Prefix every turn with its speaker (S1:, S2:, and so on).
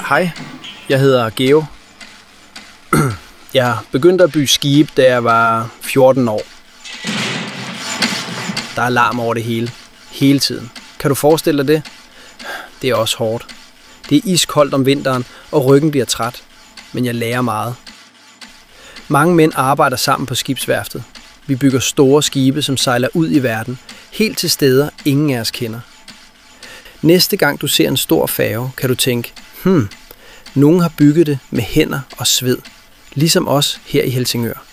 S1: Hej, jeg hedder Geo. Jeg begyndte at bygge skibe, da jeg var 14 år. Der er larm over det hele tiden. Kan du forestille dig det? Det er også hårdt. Det er iskoldt om vinteren, og ryggen bliver træt. Men jeg lærer meget. Mange mænd arbejder sammen på skibsværftet. Vi bygger store skibe, som sejler ud i verden, helt til steder, ingen af os kender. Næste gang du ser en stor færge, kan du tænke, nogen har bygget det med hænder og sved, ligesom os her i Helsingør.